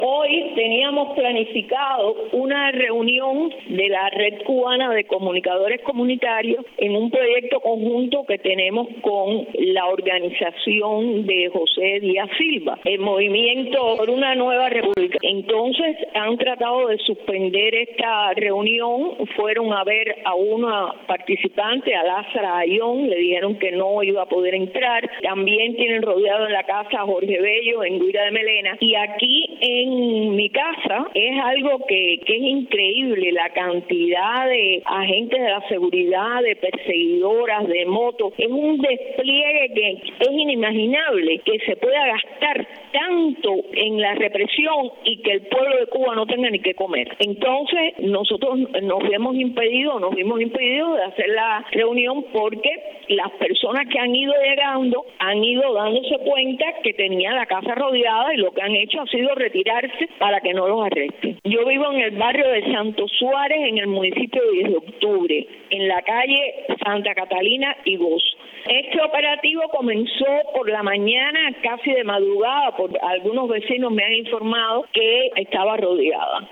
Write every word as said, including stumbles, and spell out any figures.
Hoy teníamos planificado una reunión de la Red Cubana de Comunicadores Comunitarios en un proyecto conjunto que tenemos con la organización de José Díaz Silva, el Movimiento por una Nueva República. Entonces han tratado de suspender esta reunión, fueron a ver a una participante, a Lázara Ayón, le dijeron que no iba a poder entrar. También tienen rodeado en la casa a Jorge Bello en Guira de Melena, y aquí en mi casa es algo que, que es increíble, la cantidad de agentes de la seguridad, de perseguidoras, de motos, es un despliegue que es inimaginable que se pueda gastar tanto en la represión y que el pueblo de Cuba no tenga ni qué comer. Entonces nosotros nos hemos impedido, nos vimos impedidos de hacer la reunión porque las personas que han ido llegando han ido dándose cuenta que tenía la casa rodeada y lo que han hecho ha sido retirarse para que no los arresten. Yo vivo en el barrio de Santo Suárez, en el municipio de diez de octubre, en la calle Santa Catalina y Gozo. Este operativo comenzó por la mañana, casi de madrugada, porque algunos vecinos me han informado que estaba rodeada.